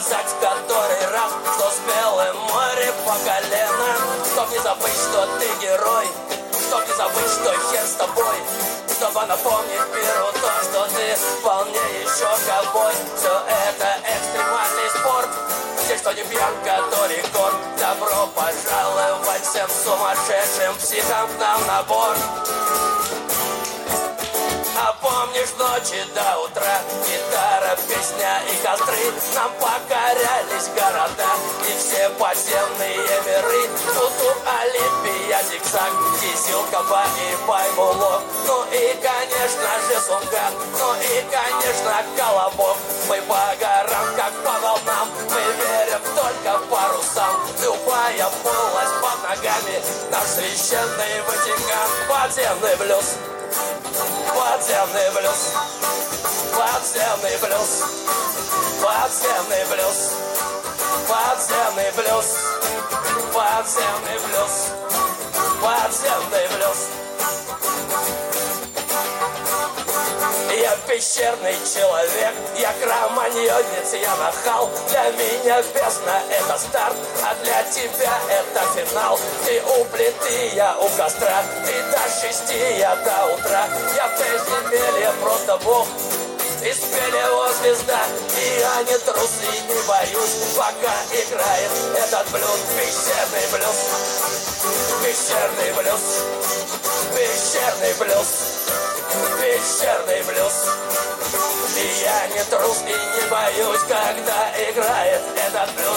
сказать в который раз, что смелое море по колено. Чтоб не забыть, что ты герой, чтоб не забыть, что хер с тобой, чтобы напомнить миру то, что ты вполне еще ковбой. Все это экстремальный спорт, здесь что не пьянка, то рекорд. Добро пожаловать всем сумасшедшим психам к нам на борт. А помнишь ночи до утра, гитара, песня и костры, нам покорялись города и все подземные миры. Тут Олимпия, зигзаг, Кизилкова и Паймулов. Ну и конечно же Сунган, ну и конечно Колобок. Мы по горам, как по волнам, мы верим только парусам. Любая полость под ногами, наш священный Ватикан. Подземный блюз, подземный блюз, подземный блюз, подземный блюз, подземный блюз, подземный блюз, подземный блюз. Я пещерный человек, я кроманьонец, я нахал. Для меня бездна — это старт, а для тебя это финал. Ты у плиты, я у костра, ты до 6, я до утра. Я в подземелье просто бог, из пелево звезда. И я не трус и не боюсь, пока играет этот блюз. Пещерный блюз, пещерный блюз, пещерный блюз, пещерный блюз. И я не трус и не боюсь, когда играет этот блюз.